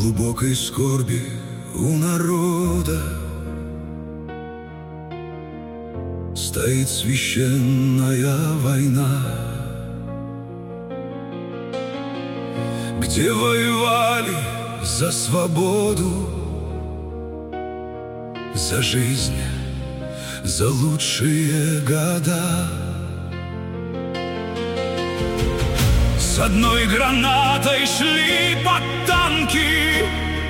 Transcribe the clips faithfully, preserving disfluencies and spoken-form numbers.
глубокой скорби у народа стоит священная война, где воевали за свободу, за жизнь, за лучшие года. С одной гранатой шли под танки,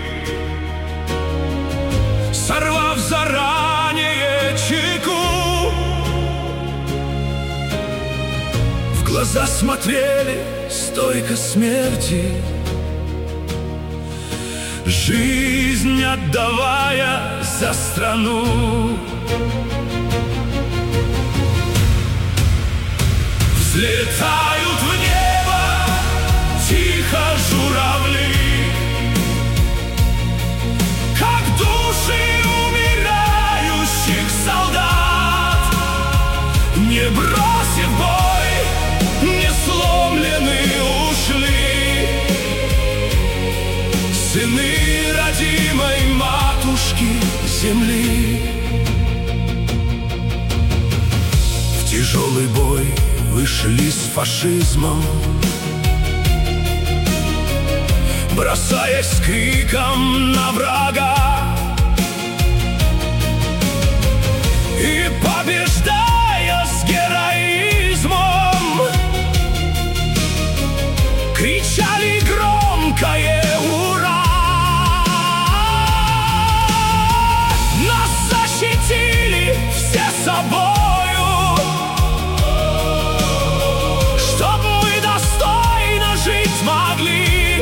сорвав заранее чеку. В глаза смотрели стойко смерти, жизнь отдавая за страну. Взлетают в небо тихо журавли, как души умирающих солдат. Не бросив бой, не сломлены ушли сыны родимой матушки земли. В тяжелый бой вышли с фашизмом, бросаясь с криком на врага, и побеждая с героизмом, кричали громкое «Ура!». Нас защитили все собою, чтоб мы достойно жить могли.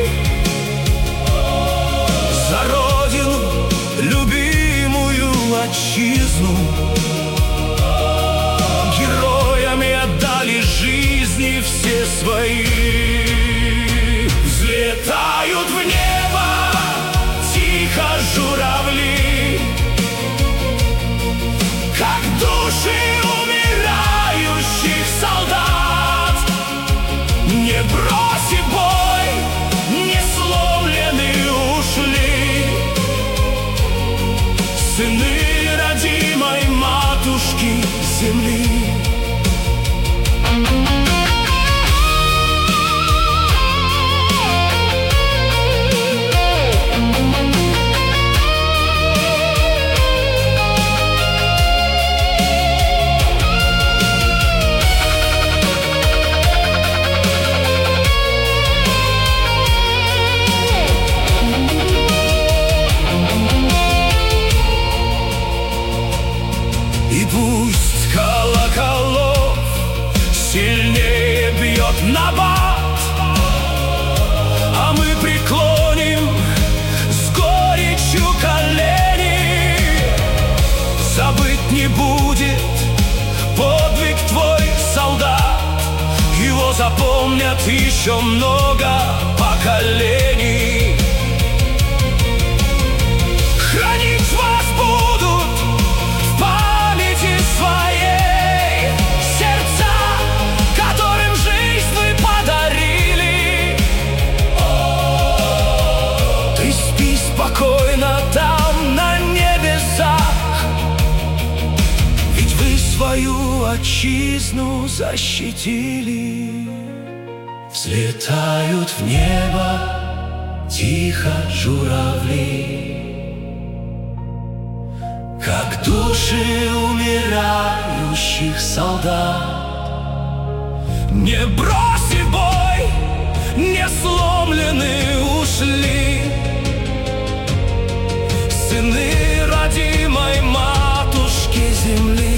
За родину, любимую отчизну, героями отдали жизни все свои. Взлетают в небо тихо журавли, как души умирающих солдат. Не бросив бой, не сломлены ушли сыны родимой матушки земли. И пусть колоколов сильнее бьет набат, а мы преклоним с горечью колени. Забыть не будет подвиг твой, солдат, его запомнят еще много поколений. Хранить вас будут в памяти своей сердца, которым жизнь вы подарили. Ты спи спокойно там, на небесах, ведь вы свою отчизну защитили. Взлетают в небо тихо журавли, как души умирающих солдат. Не бросив бой, не сломлены ушли сыны родимой матушки земли.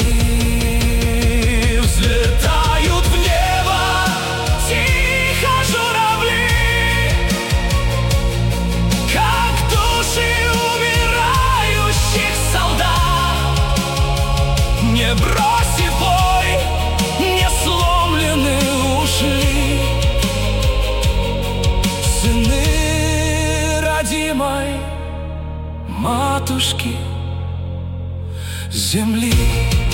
Взлетают в небо тихо журавли, как души умирающих солдат. Не бросив бой, не сломлены ушли сыны родимой матушки земли.